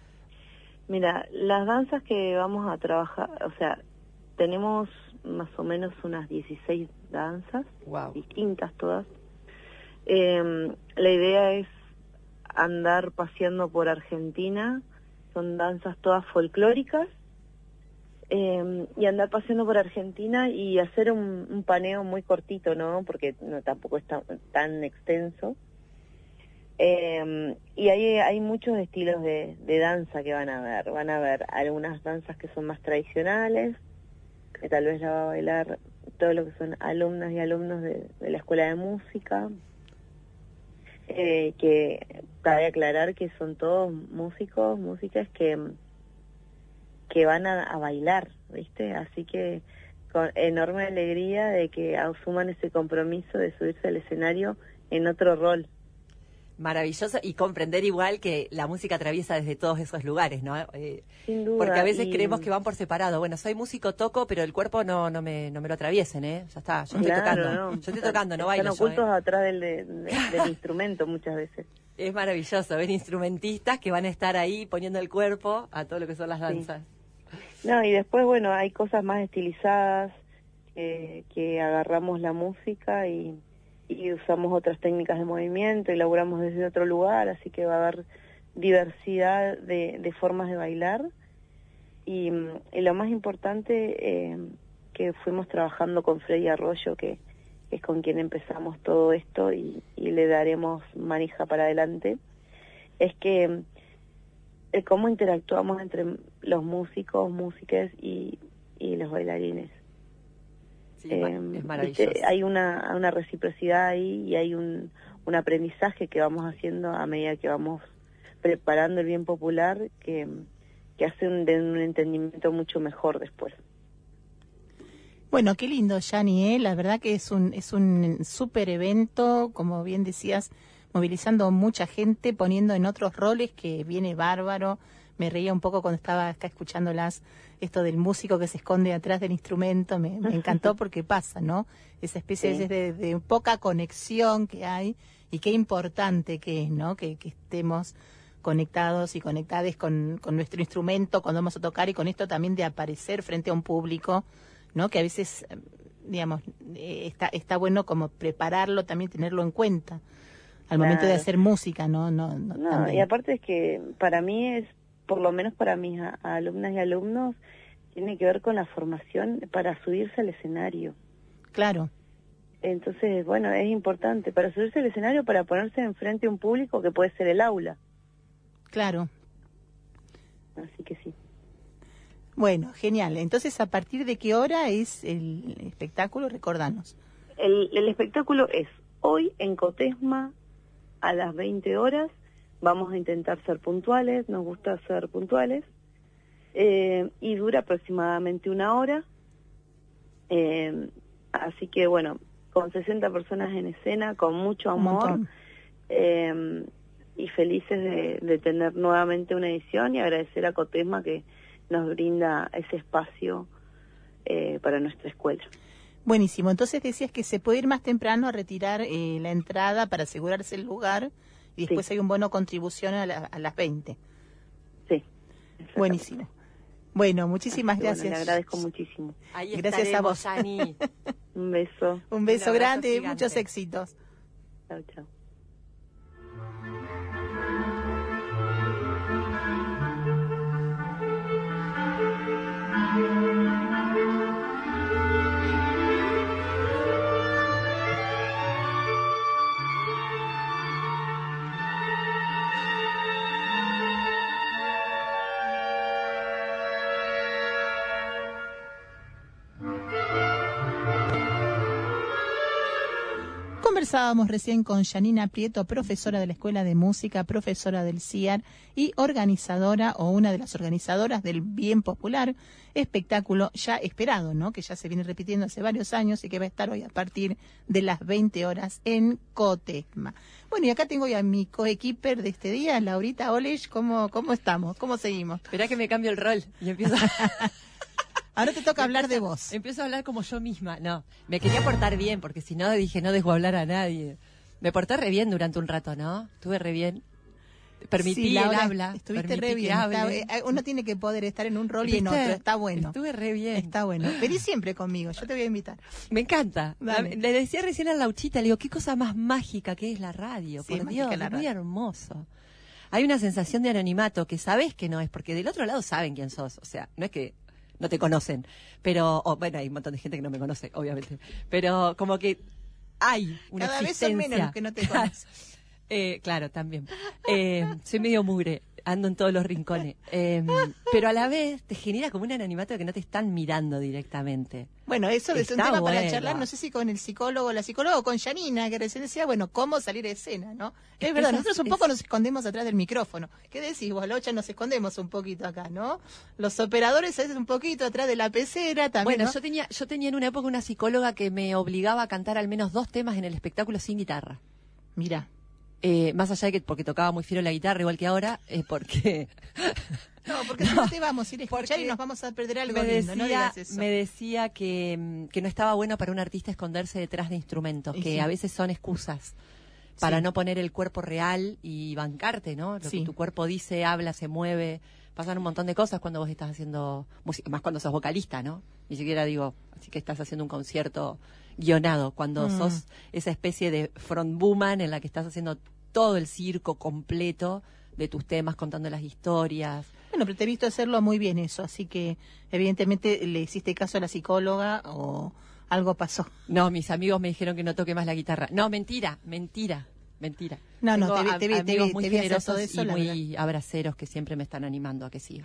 Mira, las danzas que vamos a trabajar, o sea, tenemos más o menos unas dieciséis danzas, Wow. distintas todas. Eh, la idea es andar paseando por Argentina, son danzas todas folclóricas, eh, y andar paseando por Argentina y hacer un, un paneo muy cortito, ¿no? Porque no tampoco es tan, tan extenso. Eh, y hay, hay muchos estilos de, de danza que van a ver. Van a ver algunas danzas que son más tradicionales, que tal vez la va a bailar todo lo que son alumnas y alumnos de, de la escuela de música, eh, que cabe aclarar que son todos músicos, músicas que, que van a, a bailar, ¿viste? Así que con enorme alegría de que asuman ese compromiso de subirse al escenario en otro rol. Maravilloso, y comprender igual que la música atraviesa desde todos esos lugares, ¿no? Eh, Sin duda. porque a veces y... creemos que van por separado. Bueno, soy músico, toco, pero el cuerpo no no me no me lo atraviesen, ¿eh? Ya está, yo estoy Claro, tocando. no. Yo estoy tocando, no bailo Están yo, ocultos ¿eh? atrás del, de- de- del instrumento muchas veces. Es maravilloso ver instrumentistas que van a estar ahí poniendo el cuerpo a todo lo que son las danzas. No, y después, bueno, hay cosas más estilizadas, eh, que agarramos la música y, y usamos otras técnicas de movimiento, elaboramos desde otro lugar, así que va a haber diversidad de, de formas de bailar. Y, y lo más importante, eh, que fuimos trabajando con Freddy Arroyo, que es con quien empezamos todo esto y, y le daremos manija para adelante, es que eh, cómo interactuamos entre los músicos, músicas y, y los bailarines. Sí, Eh, es ¿viste? maravilloso. Hay una, una reciprocidad ahí y hay un, un aprendizaje que vamos haciendo a medida que vamos preparando el bien popular, que, que hace un, de un entendimiento mucho mejor después. Bueno, qué lindo, Yani, ¿eh? La verdad que es un es un súper evento, como bien decías, movilizando mucha gente, poniendo en otros roles, que viene bárbaro. Me reía un poco cuando estaba acá escuchándolas, esto del músico que se esconde atrás del instrumento, me, me encantó porque pasa, ¿no? Esa especie Sí. de, de poca conexión que hay y qué importante que es, ¿no? Que, que estemos conectados y conectadas con, con nuestro instrumento cuando vamos a tocar, y con esto también de aparecer frente a un público, ¿no? Que a veces, eh, digamos, eh, está está bueno como prepararlo, también tenerlo en cuenta al momento de Claro. hacer música, ¿no? No, no, No, también. y aparte es que para mí es, por lo menos para mis a- alumnas y alumnos, tiene que ver con la formación para subirse al escenario. Claro, Entonces, bueno, es importante para subirse al escenario, para ponerse enfrente a un público que puede ser el aula. claro. Así que sí. Bueno, genial. Entonces, ¿a partir de qué hora es el espectáculo? Recordanos. El, el espectáculo es hoy en Cotesma a las veinte horas. Vamos a intentar ser puntuales, nos gusta ser puntuales. Eh, y dura aproximadamente una hora. Eh, así que bueno, con sesenta personas en escena, con mucho Un amor. montón. Eh, y felices de, de tener nuevamente una edición y agradecer a Cotesma que nos brinda ese espacio eh, para nuestra escuela. Buenísimo. Entonces decías que se puede ir más temprano a retirar eh, la entrada para asegurarse el lugar y después Sí. hay un bono contribución a, la- a las veinte. Sí. Buenísimo. Bueno, muchísimas Así que, gracias. Bueno, le agradezco muchísimo. Ahí Gracias a estaremos, vos. Ani. Un beso. Un beso Un abrazo grande y gigante. muchos éxitos. Chao, chao. Conversábamos recién con Yanina Prieto, profesora de la Escuela de Música, profesora del C I A R y organizadora o una de las organizadoras del Bien Popular, espectáculo ya esperado, ¿no? Que ya se viene repitiendo hace varios años y que va a estar hoy a partir de las veinte horas en Cotesma. Bueno, y acá tengo ya a mi coequiper de este día, Laurita Olesh. ¿Cómo, cómo estamos? ¿Cómo seguimos? Esperá que me cambio el rol y empiezo a... Ahora te toca hablar de vos. Empiezo a hablar como yo misma. No, me quería portar bien, porque si no dije no dejo hablar a nadie. Me porté re bien durante un rato, ¿no? Estuve re bien. Permití Sí, el Laura, habla. Estuviste permití re que bien. Está- hable. eh, uno tiene que poder estar en un rol y en ¿Viste? otro. Está bueno. Estuve re bien. Está bueno. Vení siempre conmigo. Yo te voy a invitar. Me encanta. Dale. Le decía recién a Lauchita, le digo, qué cosa más mágica que es la radio. Sí, es por mágica Dios, la es muy radio. hermoso. Hay una sensación de anonimato que sabes que no es, porque del otro lado saben quién sos. O sea, no es que no te conocen, pero, o, bueno, hay un montón de gente que no me conoce, obviamente, pero como que hay una Cada vez son existencia. menos los que no te conocen. Eh, claro, también. Eh, soy medio mugre, ando en todos los rincones. Eh, pero a la vez te genera como un anonimato de que no te están mirando directamente. Bueno, eso es un Está tema para bueno. charlar, no sé si con el psicólogo o la psicóloga o con Yanina, que recién decía, bueno, cómo salir a escena, ¿no? Es, Es verdad, que nosotros esas- un poco es- nos escondemos atrás del micrófono. ¿Qué decís vos, Locha? Nos escondemos un poquito acá, ¿no? Los operadores a veces un poquito atrás de la pecera también, Bueno, ¿no? yo tenía, yo tenía en una época una psicóloga que me obligaba a cantar al menos dos temas en el espectáculo sin guitarra. Mira. Eh, más allá de que porque tocaba muy fiero la guitarra, igual que ahora, es porque No, porque si no te vamos a ir a escuchar Porque y nos vamos a perder algo me lindo, decía, no digas eso. me decía que, mm, que no estaba bueno para un artista esconderse detrás de instrumentos, Y que sí. a veces son excusas para Sí. no poner el cuerpo real y bancarte, ¿no? Lo Sí. que tu cuerpo dice, habla, se mueve. Pasan un montón de cosas cuando vos estás haciendo música, más cuando sos vocalista, ¿no? Ni siquiera digo, así que estás haciendo un concierto guionado, cuando Mm. sos esa especie de frontwoman en la que estás haciendo todo el circo completo de tus temas, contando las historias. Bueno, pero te he visto hacerlo muy bien eso, así que evidentemente le hiciste caso a la psicóloga o algo pasó. No, mis amigos me dijeron que no toque más la guitarra. No, mentira, mentira, mentira. No, no, Tengo te vi- a- te vi- te amigos vi- muy te vi hacer generosos todo eso, y la muy abraceros que siempre me están animando a que siga.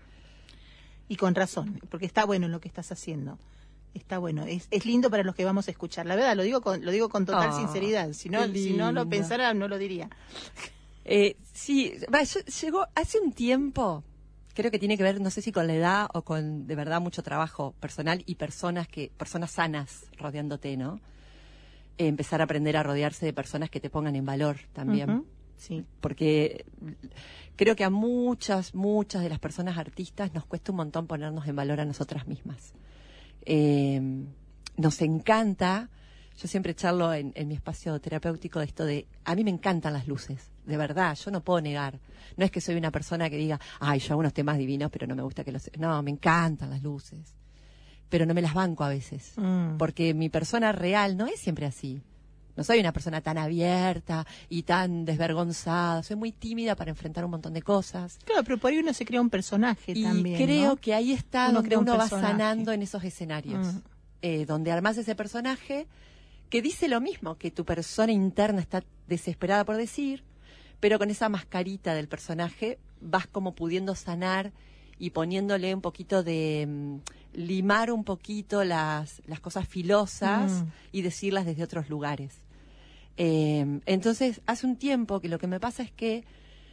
Y con razón, porque está bueno lo que estás haciendo. Está bueno, es, es lindo para los que vamos a escuchar. La verdad, lo digo con, lo digo con total Ah, sinceridad. Si no, qué si no lo lindo. pensara, no lo diría. Eh, sí, va, yo- llegó hace un tiempo, creo que tiene que ver, no sé si con la edad o con de verdad mucho trabajo personal y personas que personas sanas rodeándote, ¿no? Eh, empezar a aprender a rodearse de personas que te pongan en valor también. Ujú, sí. Porque creo que a muchas, muchas de las personas artistas nos cuesta un montón ponernos en valor a nosotras mismas. Eh, nos encanta, yo siempre charlo en, en mi espacio terapéutico de esto de, a mí me encantan las luces, de verdad, yo no puedo negar. No es que soy una persona que diga, ay, yo hago unos temas divinos, pero no me gusta que los... No, me encantan las luces, pero no me las banco a veces, Mm. porque mi persona real no es siempre así. No soy una persona tan abierta y tan desvergonzada. Soy muy tímida para enfrentar un montón de cosas. Claro, pero por ahí uno se crea un personaje Y también, creo ¿no? que ahí está Uno donde crea un uno va personaje. sanando en esos escenarios. Mm. Eh, donde armás ese personaje que dice lo mismo, que tu persona interna está desesperada por decir, pero con esa mascarita del personaje vas como pudiendo sanar y poniéndole un poquito de... mm, limar un poquito las, las cosas filosas Mm. y decirlas desde otros lugares. Eh, entonces, hace un tiempo que lo que me pasa es que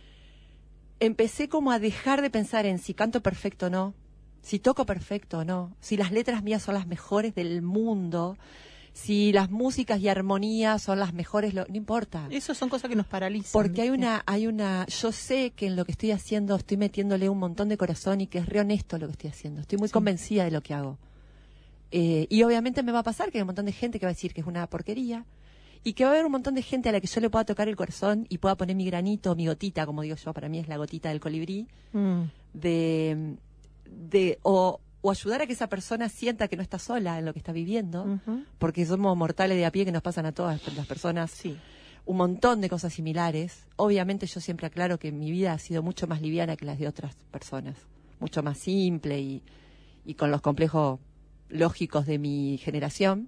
empecé como a dejar de pensar en si canto perfecto o no, si toco perfecto o no, si las letras mías son las mejores del mundo, si las músicas y armonías son las mejores, lo, no importa. Eso son cosas que nos paralizan. Porque hay ¿viste? una, hay una, yo sé que en lo que estoy haciendo estoy metiéndole un montón de corazón y que es re honesto lo que estoy haciendo. Estoy muy Sí. convencida de lo que hago. Eh, y obviamente me va a pasar que hay un montón de gente que va a decir que es una porquería y que va a haber un montón de gente a la que yo le pueda tocar el corazón y pueda poner mi granito, mi gotita, como digo yo, para mí es la gotita del colibrí, Mm. de, de o, o ayudar a que esa persona sienta que no está sola en lo que está viviendo, Ujú. porque somos mortales de a pie que nos pasan a todas las personas. Sí. Un montón de cosas similares. Obviamente yo siempre aclaro que mi vida ha sido mucho más liviana que las de otras personas, mucho más simple y, y con los complejos lógicos de mi generación,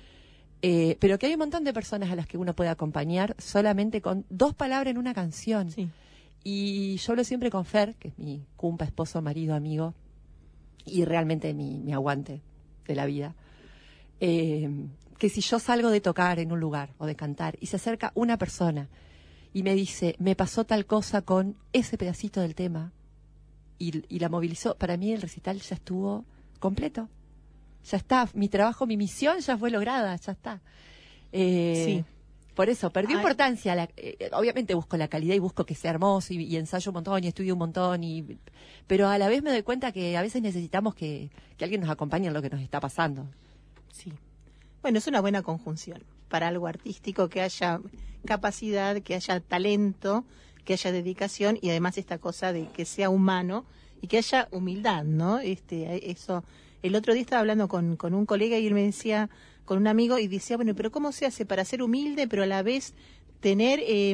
eh, pero que hay un montón de personas a las que uno puede acompañar solamente con dos palabras en una canción. Sí. Y yo hablo siempre con Fer, que es mi cumpa, esposo, marido, amigo, y realmente mi, mi aguante de la vida. Eh, que si yo salgo de tocar en un lugar o de cantar y se acerca una persona y me dice, me pasó tal cosa con ese pedacito del tema y, y la movilizó, para mí el recital ya estuvo completo. Ya está, mi trabajo, mi misión ya fue lograda, ya está. Eh, Sí. Por eso, perdió Ay. importancia. La, eh, obviamente busco la calidad y busco que sea hermoso y, y ensayo un montón y estudio un montón. Y, pero a la vez me doy cuenta que a veces necesitamos que, que alguien nos acompañe en lo que nos está pasando. Sí. Bueno, es una buena conjunción para algo artístico, que haya capacidad, que haya talento, que haya dedicación y además esta cosa de que sea humano y que haya humildad, ¿no? Este, eso. El otro día estaba hablando con, con un colega y él me decía, con un amigo, y decía, bueno, pero ¿cómo se hace para ser humilde, pero a la vez tener eh,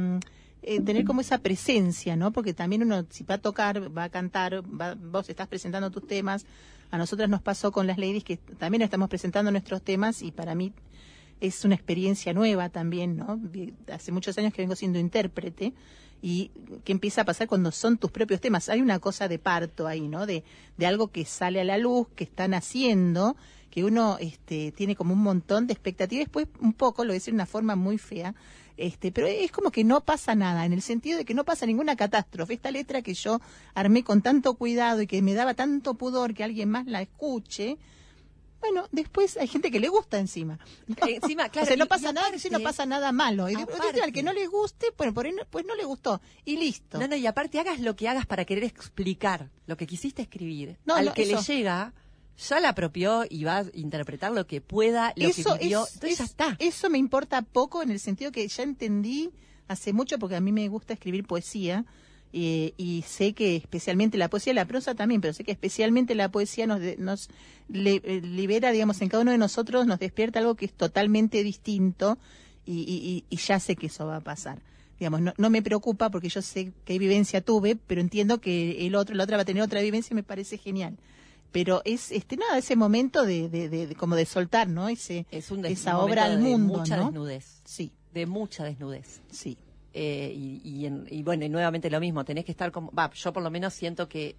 eh, tener como esa presencia, ¿no? Porque también uno, si va a tocar, va a cantar, va, vos estás presentando tus temas. A nosotras nos pasó con las ladies que también estamos presentando nuestros temas y para mí es una experiencia nueva también, ¿no? Hace muchos años que vengo siendo intérprete y qué empieza a pasar cuando son tus propios temas. Hay una cosa de parto ahí, ¿no? De, de algo que sale a la luz, que están haciendo, que uno este, tiene como un montón de expectativas. Después un poco, lo voy a decir de una forma muy fea, este, pero es como que no pasa nada, en el sentido de que no pasa ninguna catástrofe. Esta letra que yo armé con tanto cuidado y que me daba tanto pudor que alguien más la escuche, bueno, después hay gente que le gusta encima. Encima, claro, o sea, no y- pasa y nada, aparte- si no pasa nada malo. Y después, aparte- al que no le guste, bueno, por ahí no- pues no le gustó. Y listo. No, no, y aparte hagas lo que hagas para querer explicar lo que quisiste escribir. No, Al no, que eso. le llega, ya la apropió y va a interpretar lo que pueda, lo eso que vivió. es- Entonces ya es- está. Eso me importa poco en el sentido que ya entendí hace mucho, porque a mí me gusta escribir poesía. Eh, y sé que especialmente la poesía, la prosa también, pero sé que especialmente la poesía nos, de- nos le- eh, libera, digamos, en cada uno de nosotros, nos despierta algo que es totalmente distinto y, y- y- y ya sé que eso va a pasar. Digamos, no, no me preocupa porque yo sé qué vivencia tuve, pero entiendo que el otro, la otra va a tener otra vivencia y me parece genial. Pero es, este, nada, ese momento de, de, de- de- como de soltar, ¿no? Ese, Es un des- esa un obra al momento de mundo, mucha ¿no? desnudez. Sí, De mucha desnudez. sí. Eh, y, y, en- y bueno, y nuevamente lo mismo, tenés que estar como, va, yo por lo menos siento que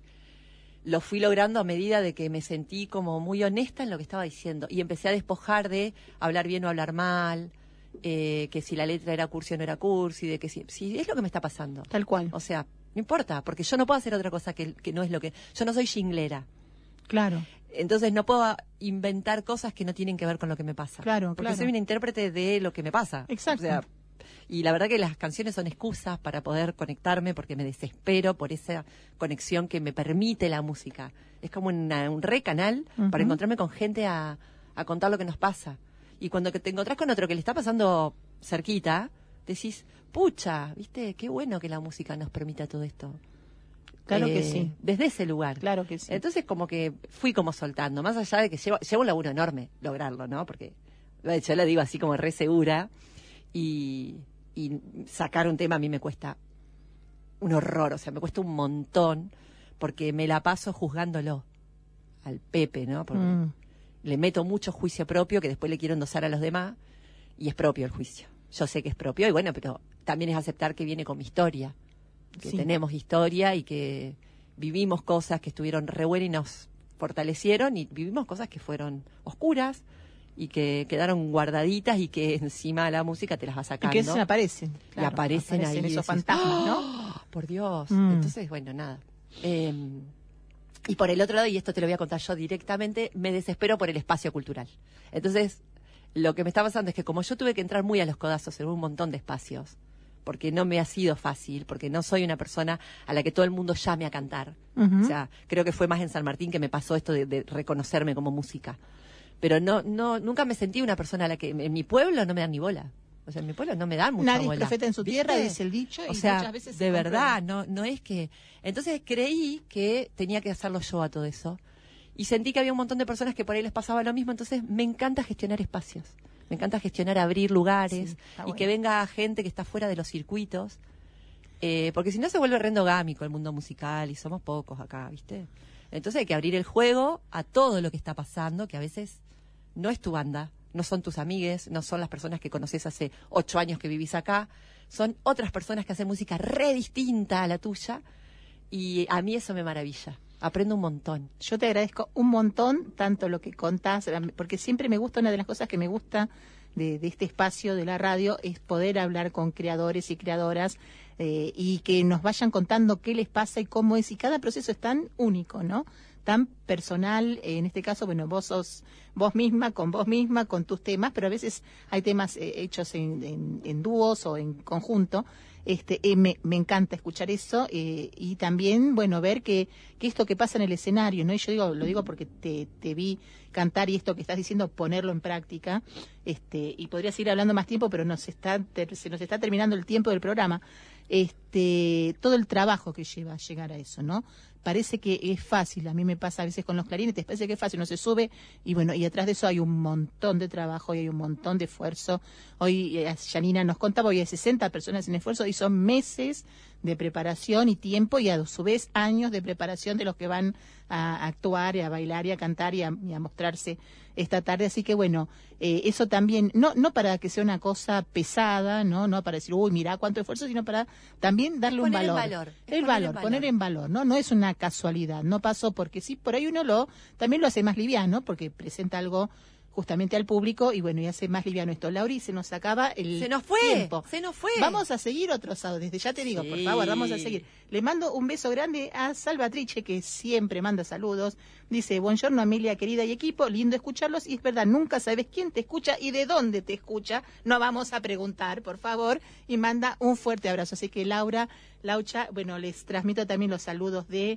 lo fui logrando a medida de que me sentí como muy honesta en lo que estaba diciendo y empecé a despojar de hablar bien o hablar mal, eh, que si la letra era cursi o no era cursi, de que si, si es lo que me está pasando. Tal cual. O sea, no importa, porque yo no puedo hacer otra cosa que, que no es lo que, yo no soy jinglera. Claro. Entonces no puedo inventar cosas que no tienen que ver con lo que me pasa. Claro, Porque claro. soy una intérprete de lo que me pasa. Exacto. O sea, y la verdad que las canciones son excusas para poder conectarme porque me desespero por esa conexión que me permite la música. Es como una- un re canal Ujú. para encontrarme con gente a, a contar lo que nos pasa. Y cuando que te encontrás con otro que le está pasando cerquita, decís, pucha, ¿viste? Qué bueno que la música nos permita todo esto. Claro que Eh, sí. Desde ese lugar. Claro que sí. Entonces como que fui como soltando, más allá de que llevo, llevo un laburo enorme lograrlo, ¿no? Porque yo lo digo así como re segura y, y sacar un tema a mí me cuesta un horror, o sea, me cuesta un montón porque me la paso juzgándolo al Pepe, ¿no? Porque Mm. le meto mucho juicio propio que después le quiero endosar a los demás y es propio el juicio. Yo sé que es propio y bueno, pero también es aceptar que viene con mi historia, que Sí. tenemos historia y que vivimos cosas que estuvieron re buenas y nos fortalecieron y vivimos cosas que fueron oscuras y que quedaron guardaditas y que encima la música te las va Y sacando. que esos aparecen. Y claro, aparecen ahí, esos decís, fantasmas, ¿no? ¡Oh! Por Dios. Mm. Entonces, bueno, nada. Eh, y por el otro lado, y esto te lo voy a contar yo directamente, me desespero por el espacio cultural. Entonces, lo que me está pasando es que como yo tuve que entrar muy a los codazos en un montón de espacios, porque no me ha sido fácil, porque no soy una persona a la que todo el mundo llame a cantar. Ujú. O sea, creo que fue más en San Martín que me pasó esto de, de reconocerme como música. pero no, no, nunca me sentí una persona a la que en mi pueblo no me dan ni bola. O sea, en mi pueblo no me dan mucha Nadie bola. es profeta en su ¿Viste? tierra, dice el dicho, O y sea, muchas veces se de comprueba. verdad, no, no es que... Entonces creí que tenía que hacerlo yo a todo eso. Y sentí que había un montón de personas que por ahí les pasaba lo mismo, entonces me encanta gestionar espacios. Me encanta gestionar, abrir lugares, Sí, está y bueno. que venga gente que está fuera de los circuitos. Eh, porque si no se vuelve re endogámico el mundo musical y somos pocos acá, ¿viste? Entonces hay que abrir el juego a todo lo que está pasando, que a veces no es tu banda, no son tus amigues, no son las personas que conoces hace ocho años que vivís acá, son otras personas que hacen música re distinta a la tuya, y a mí eso me maravilla, aprendo un montón. Yo te agradezco un montón, tanto lo que contás, porque siempre me gusta, una de las cosas que me gusta de, de este espacio de la radio es poder hablar con creadores y creadoras eh, y que nos vayan contando qué les pasa y cómo es, y cada proceso es tan único, ¿no? Tan personal, eh, en este caso, bueno, vos sos vos misma, con vos misma, con tus temas, pero a veces hay temas eh, hechos en, en, en dúos o en conjunto. Este, eh, me, me encanta escuchar eso eh, y también, bueno, ver que, que esto que pasa en el escenario, ¿no? Y yo digo, lo digo porque te, te vi cantar y esto que estás diciendo, ponerlo en práctica, este, y podría seguir hablando más tiempo, pero nos está, ter, se nos está terminando el tiempo del programa. Este, todo el trabajo que lleva a llegar a eso, ¿no? Parece que es fácil, a mí me pasa a veces con los clarinetes, parece que es fácil, uno se sube y bueno, y atrás de eso hay un montón de trabajo y hay un montón de esfuerzo. Hoy eh, Janina nos contaba, hoy hay sesenta personas en esfuerzo y son meses de preparación y tiempo y a su vez años de preparación de los que van a actuar y a bailar y a cantar y a, y a mostrarse esta tarde. Así que bueno, eh, eso también, no no para que sea una cosa pesada, no no para decir, uy, mira cuánto esfuerzo, sino para también darle un Poner en valor. valor, es El poner valor, en valor. poner en valor, ¿no? No es una casualidad, no pasó porque sí, por ahí uno lo, también lo hace más liviano, porque presenta algo justamente al público y bueno, y hace más liviano esto. Lauri, se nos acaba el Se nos fue, tiempo. se nos fue. Vamos a seguir otro sábado, desde ya te digo, por Sí. favor, vamos a seguir. Le mando un beso grande a Salvatrice, que siempre manda saludos. Dice, buongiorno Amelia querida y equipo, lindo escucharlos, y es verdad, nunca sabes quién te escucha y de dónde te escucha. No vamos a preguntar, por favor, y manda un fuerte abrazo. Así que Laura, Laucha, bueno, les transmito también los saludos de...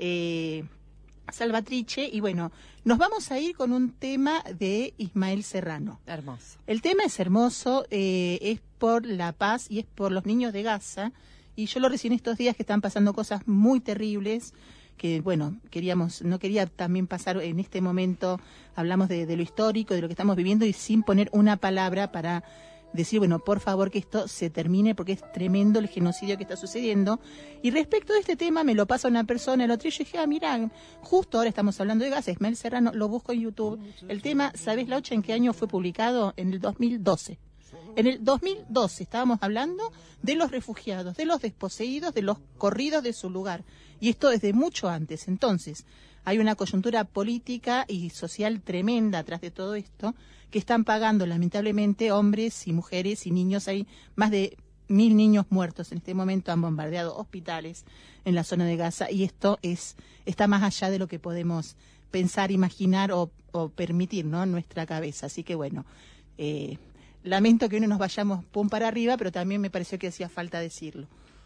Eh, Salvatrice, y bueno, nos vamos a ir con un tema de Ismael Serrano. Hermoso. El tema es hermoso, eh, es por la paz y es por los niños de Gaza, y yo lo recién estos días que están pasando cosas muy terribles, que bueno, queríamos, no quería también pasar en este momento, hablamos de, de lo histórico, de lo que estamos viviendo, y sin poner una palabra para decir, bueno, por favor que esto se termine porque es tremendo el genocidio que está sucediendo. Y respecto de este tema, me lo pasa una persona, el otro, y yo dije, ah, mira, justo ahora estamos hablando de Gaza, Ismael Serrano, lo busco en YouTube. El tema, ¿sabés, Laucha, en qué año fue publicado? En el dos mil doce. En el dos mil doce estábamos hablando de los refugiados, de los desposeídos, de los corridos de su lugar. Y esto desde mucho antes. Entonces, hay una coyuntura política y social tremenda atrás de todo esto, que están pagando lamentablemente hombres y mujeres y niños. Hay más de mil niños muertos en este momento, han bombardeado hospitales en la zona de Gaza, y esto es está más allá de lo que podemos pensar, imaginar o, o permitir, ¿no?, en nuestra cabeza. Así que bueno, eh, lamento que no nos vayamos pum para arriba, pero también me pareció que hacía falta decirlo.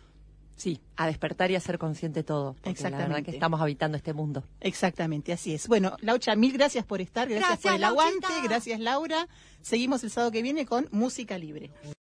Sí, a despertar y a ser consciente todo. Porque Exactamente. la verdad que estamos habitando este mundo. Exactamente, así es. Bueno, Laucha, mil gracias por estar, gracias, Gracias, por el Lauchita. aguante, gracias Laura. Seguimos el sábado que viene con Música Libre.